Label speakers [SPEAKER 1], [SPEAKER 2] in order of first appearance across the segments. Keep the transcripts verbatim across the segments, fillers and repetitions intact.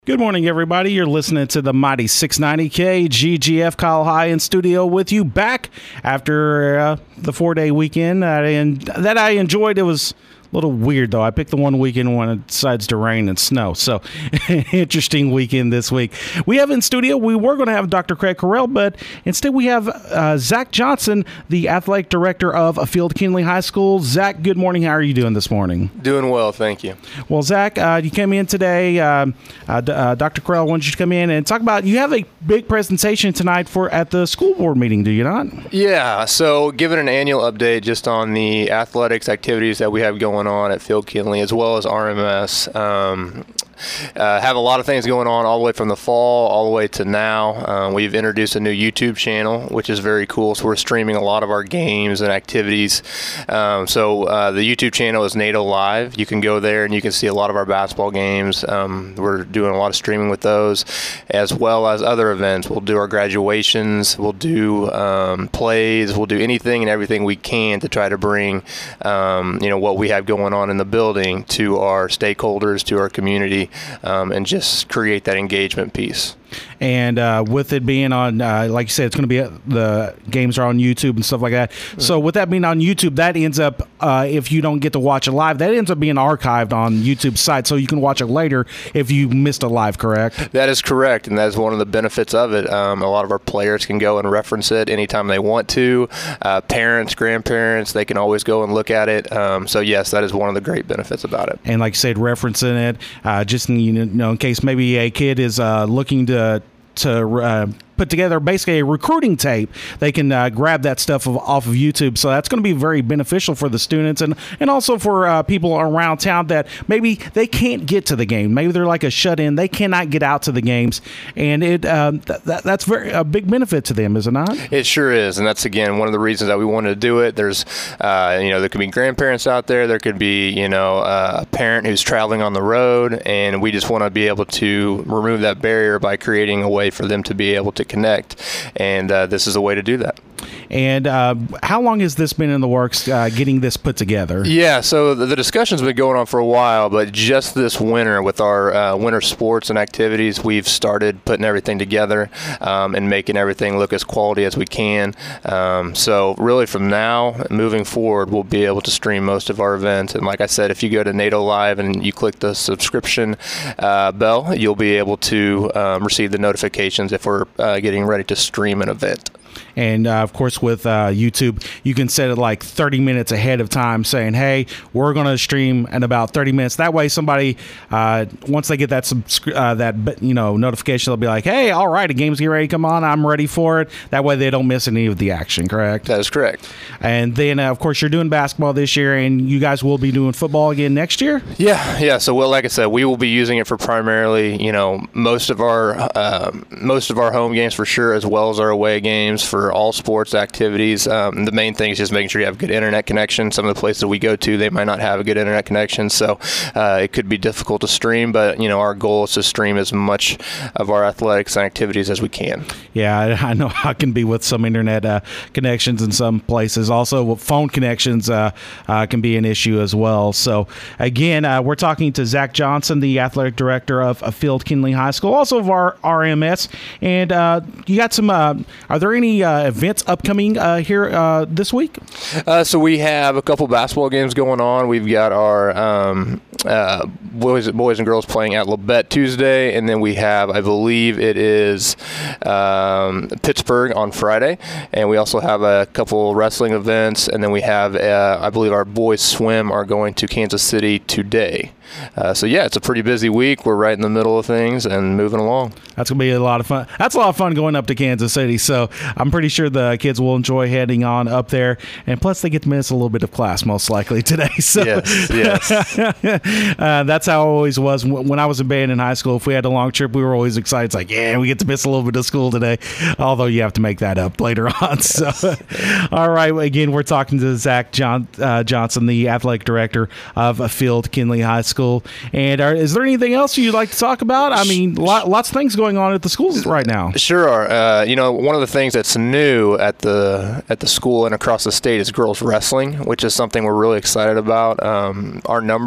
[SPEAKER 1] Good morning, everybody. You're listening to the Mighty six ninety K G G F Kyle High in studio with you back after uh, the four-day weekend uh, and that I enjoyed. It was a little weird, though. I picked the one weekend when it decides to rain and snow. So, interesting weekend this week. We have in studio, we were going to have Doctor Craig Carrell, but instead we have uh, Zach Johnson, the athletic director of Field-Kinley High School. Zach, good morning. How are you doing this morning?
[SPEAKER 2] Doing well, thank you.
[SPEAKER 1] Well, Zach, uh, you came in today. Uh, uh, uh, Doctor Carrell wanted you to come in and talk about, you have a big presentation tonight for at the school board meeting, do you not?
[SPEAKER 2] Yeah, so giving an annual update just on the athletics activities that we have going on at Field-Kinley as well as R M S. Um, Uh, have a lot of things going on all the way from the fall all the way to now. Uh, we've introduced a new YouTube channel, which is very cool. So we're streaming a lot of our games and activities. Um, so uh, the YouTube channel is NATO Live. You can go there and you can see a lot of our basketball games. Um, we're doing a lot of streaming with those, as well as other events. We'll do our graduations. We'll do um, plays. We'll do anything and everything we can to try to bring, um, you know, what we have going on in the building to our stakeholders, to our community. Um, and just create that engagement piece.
[SPEAKER 1] And uh, with it being on, uh, like you said, it's going to be, uh, the games are on YouTube and stuff like that. Mm-hmm. So with that being on YouTube, that ends up, uh, if you don't get to watch it live, that ends up being archived on YouTube's site, so you can watch it later if you missed it live, correct?
[SPEAKER 2] That is correct, and that is one of the benefits of it. Um, a lot of our players can go and reference it anytime they want to. Uh, parents, grandparents, they can always go and look at it. Um, so yes, that is one of the great benefits about it.
[SPEAKER 1] And like you said, referencing it, uh, just in, you know, in case maybe a kid is uh, looking to to uh, put together basically a recruiting tape, they can uh, grab that stuff of, off of YouTube. So that's going to be very beneficial for the students and, and also for uh, people around town that maybe they can't get to the game. Maybe they're like a shut-in. They cannot get out to the games. And it um, th- th- that's very a big benefit to them, is it not?
[SPEAKER 2] It sure is. And that's, again, one of the reasons that we wanted to do it. There's, uh, you know, there could be grandparents out there. There could be, you know, uh, a parent who's traveling on the road. And we just want to be able to remove that barrier by creating a way for them to be able to connect, and uh, this is a way to do that.
[SPEAKER 1] And uh, how long has this been in the works, uh, getting this put together?
[SPEAKER 2] Yeah, so the, the discussion's been going on for a while, but just this winter with our uh, winter sports and activities, we've started putting everything together um, and making everything look as quality as we can. Um, so really from now, moving forward, we'll be able to stream most of our events. And like I said, if you go to NATO Live and you click the subscription uh, bell, you'll be able to um, receive the notifications if we're uh, getting ready to stream an event.
[SPEAKER 1] And, uh, of course, with uh, YouTube, you can set it like thirty minutes ahead of time saying, hey, we're going to stream in about thirty minutes. That way somebody, uh, once they get that, subscri- uh, that you know, notification, they'll be like, hey, all right, the game's getting ready to come on. I'm ready for it. That way they don't miss any of the action, correct?
[SPEAKER 2] That is correct.
[SPEAKER 1] And then, uh, of course, you're doing basketball this year, and you guys will be doing football again next year?
[SPEAKER 2] Yeah, yeah. So, well, like I said, we will be using it for primarily, you know, most of our uh, most of our home games for sure, as well as our away games for all sports activities. Um, the main thing is just making sure you have good internet connection. Some of the places we go to, they might not have a good internet connection, so uh, it could be difficult to stream, but, you know, our goal is to stream as much of our athletics and activities as we can.
[SPEAKER 1] Yeah, I, I know how it can be with some internet uh, connections in some places. Also, phone connections uh, uh, can be an issue as well. So, again, uh, we're talking to Zach Johnson, the athletic director of, of Field-Kinley High School, also of our R M S. And uh, you got some, uh, are there any uh, events upcoming uh, here uh, this week?
[SPEAKER 2] Uh, so we have a couple basketball games going on. We've got our um, uh, boys, boys and girls playing at Labette Tuesday, and then we have, I believe it is um, Pittsburgh on Friday, and we also have a couple wrestling events, and then we have, uh, I believe our boys swim are going to Kansas City today. Uh, so, yeah, it's a pretty busy week. We're right in the middle of things and moving along.
[SPEAKER 1] That's going to be a lot of fun. That's a lot of fun going up to Kansas City. So I'm pretty sure the kids will enjoy heading on up there. And plus, they get to miss a little bit of class most likely today. So
[SPEAKER 2] yes, yes.
[SPEAKER 1] uh, that's how it always was. When I was in band in high school, if we had a long trip, we were always excited. It's like, yeah, we get to miss a little bit of school today. Although you have to make that up later on. Yes. So, all right. Again, we're talking to Zach John, uh, Johnson, the athletic director of Field-Kinley High School. And are, is there anything else you'd like to talk about? I mean, lot, lots of things going on at the schools right now.
[SPEAKER 2] Sure are. Uh, you know, one of the things that's new at the at the school and across the state is girls wrestling, which is something we're really excited about. Um, our numbers are pretty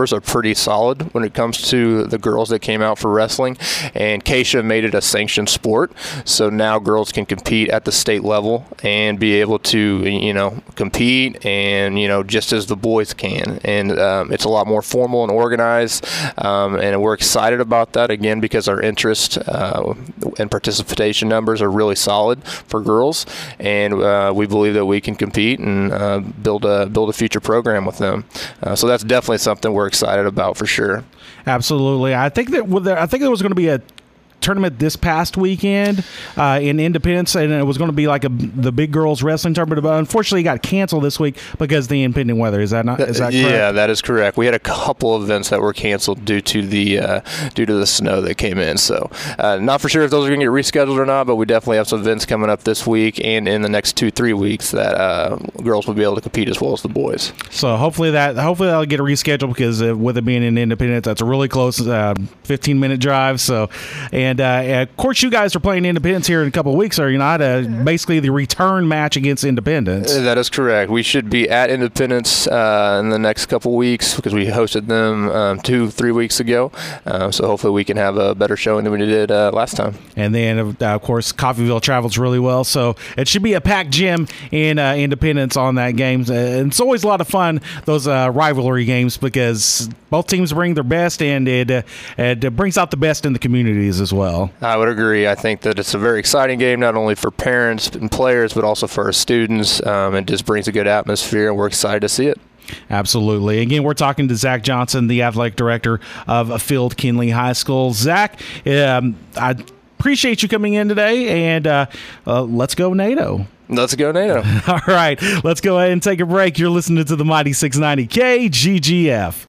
[SPEAKER 2] pretty solid when it comes to the girls that came out for wrestling, and Keisha made it a sanctioned sport. So now girls can compete at the state level and be able to, you know, compete and, you know, just as the boys can. And um, it's a lot more formal and organized, um, and we're excited about that, again, because our interest uh, and participation numbers are really solid for girls, and uh, we believe that we can compete and uh, build a build a future program with them. Uh, so that's definitely something we're excited about for sure.
[SPEAKER 1] Absolutely. I think that with the, I think there was going to be a tournament this past weekend uh, in Independence, and it was going to be like a the big girls wrestling tournament, but unfortunately it got canceled this week because of the impending weather. Is that not? Is that correct?
[SPEAKER 2] Yeah, that is correct. We had a couple of events that were canceled due to the uh, due to the snow that came in. So uh, not for sure if those are going to get rescheduled or not, but we definitely have some events coming up this week and in the next two three weeks that uh, girls will be able to compete as well as the boys.
[SPEAKER 1] So hopefully that hopefully that'll get rescheduled, because uh, with it being in Independence, that's a really close uh, fifteen minute drive. So and. And uh, of course, you guys are playing Independence here in a couple of weeks, are you not? Uh, basically, the return match against Independence.
[SPEAKER 2] That is correct. We should be at Independence uh, in the next couple of weeks, because we hosted them um, two, three weeks ago. Uh, so hopefully we can have a better showing than we did uh, last time.
[SPEAKER 1] And then, uh, of course, Coffeyville travels really well, so it should be a packed gym in uh, Independence on that game. Uh, and it's always a lot of fun, those uh, rivalry games, because both teams bring their best, and it, uh, it brings out the best in the communities as well.
[SPEAKER 2] I would agree. I think that it's a very exciting game, not only for parents and players, but also for our students. Um, it just brings a good atmosphere, and we're excited to see it.
[SPEAKER 1] Absolutely. Again, we're talking to Zach Johnson, the athletic director of Field Kinley High School. Zach, um, I appreciate you coming in today, and uh, uh, let's go NATO.
[SPEAKER 2] Let's go NATO.
[SPEAKER 1] All right, let's go ahead and take a break. You're listening to the Mighty six ninety K G G F.